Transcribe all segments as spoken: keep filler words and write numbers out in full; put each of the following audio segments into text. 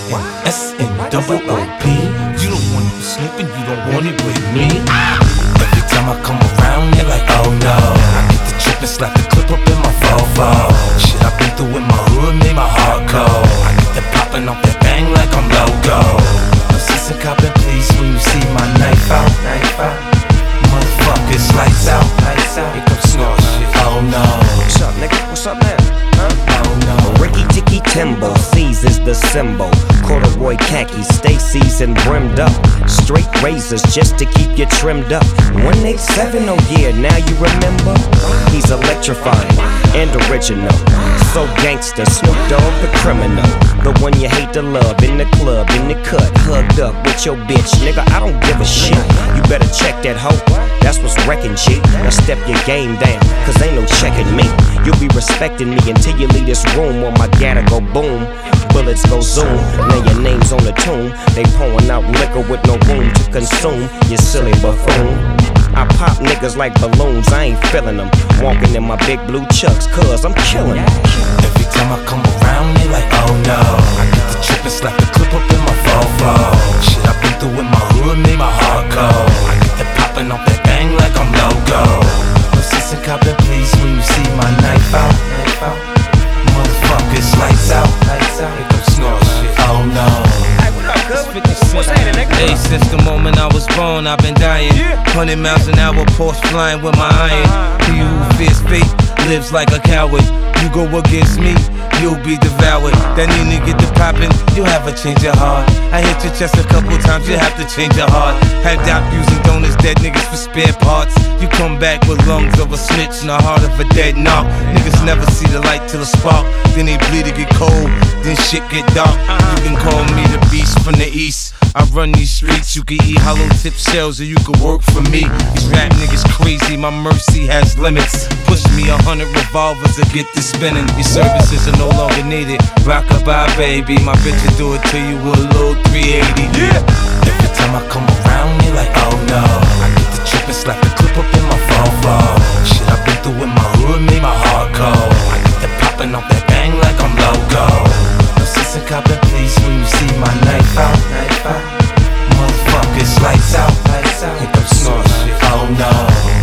S N double O P. You don't want it slipping, you don't want it with me. Every time I come around, you're like, oh no. I get the trip and slap the clip up in my Volvo. Shit I've been through with my hood made my heart cold. I get the popping off that bang like I'm logo. No sense in copping, please, when you see my knife out. Knife out. Motherfuckers, lights out. Lights out. Here comes Snort shit. Oh no. What's up, nigga? What's up now? Huh? Oh no. Ricky Ticky Timbo, C's is the symbol. Corduroy khakis, stay seasoned, brimmed up. Straight razors just to keep you trimmed up. one eighty-seven, oh yeah, now you remember? He's electrifying and original. So gangster, Snoop Dogg the criminal. The one you hate to love, in the club, in the cut, hugged up with your bitch. Nigga, I don't give a shit. You better check that hoe, that's what's wrecking G. Now step your game down, cause ain't no checking me. You'll be respecting me until you leave this room, or my gather go boom. Bullets go zoom, now your name's on the tomb. They pouring out liquor with no room to consume, you silly buffoon. I pop niggas like balloons, I ain't feeling them. Walking in my big blue chucks, cause I'm killing them. Every time I come around, they like, oh no. I get the trip and slap the clip up in my Volvo. Shit I've been through with my hood made my heart cold. I get the popping off that bang like I'm logo. No sense in copping, please, when you see my knife out. Knife out. Motherfuckers, lights out. Lights out. Here comes Snort shit. Oh no. Hey, what up, cuz? What's happening, nigga? Hey, since the moment I was born, I've been dying. Hundred miles an hour, Porsche flying with my iron. He who fears fate lives like a coward. You go against me, you'll be devoured. That need to get the poppin', you'll have a change of heart. I hit your chest a couple times, you have to change your heart. Had doubt using donors, dead niggas for spare parts. You come back with lungs of a snitch and a heart of a dead knock. Niggas never see the light till the spark. Then they bleed to get cold, then shit get dark. You can call me the beast from the east. I run these streets, you can eat hollow tip shells or you can work for me. These rap niggas crazy, my mercy has limits. Push me a hundred revolvers to get this spinning. Your services are no longer needed. Rock-a-bye, baby, my bitch will do it to you with a little three eighty. Yeah. Every time I come around, you're like, oh no. I get the trip and slap the clip up in my Volvo. Shit I've been through with my hood made my heart cold. I get the popping off that bang like I'm logo. No sense in copping, please, when you see my knife out. Knife out. Motherfuckers, lights out. Lights out. Here comes Snort shit. Oh no.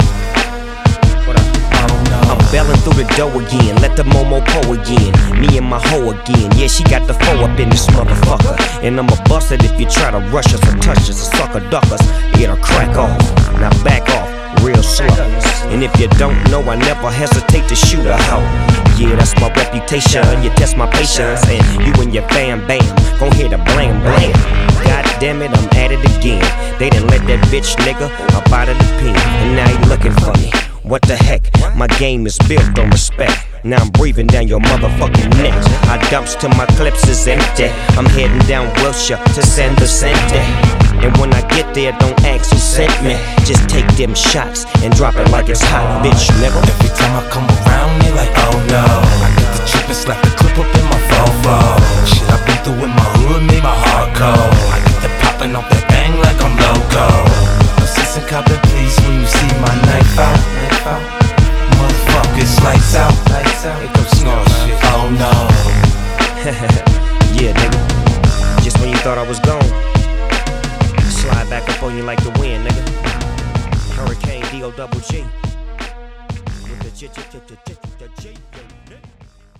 What up? Oh no. I'm belling through the dough again, let the Momo po again. Me and my hoe again, yeah, she got the foe up in this motherfucker. And I'ma bust it if you try to rush us or touch us or sucker duck us. It'll crack off, now back off, real slow. And if you don't know, I never hesitate to shoot a hoe. Yeah, that's my reputation, you test my patience. And you and your fam bam, gon' hear the blam blam. God damn it, I'm at it again. They done let that bitch nigga up out of the pen, and now he looking for me. What the heck, my game is built on respect. Now I'm breathing down your motherfucking neck. I dumps till my clips is empty. I'm heading down Wilshire to San Vicente. And when I get there, don't ask who sent me. Just take them shots and drop it like it's hot, bitch, nigga. Every time I come around, you're like, oh no. I get the trip and slap the clip up in my Volvo. Shit I've been through with my hood made my heart cold. I get the popping off that bang like I'm logo. No sense in copping, please, when you see my knife out. Knife out. Motherfuckers, lights out. Lights out. Here comes Snort shit. Oh no. Yeah, nigga. Just when you thought I was gone, slide back up on you like the wind, nigga. Hurricane D O double G. With the G, G, G, G, G, G.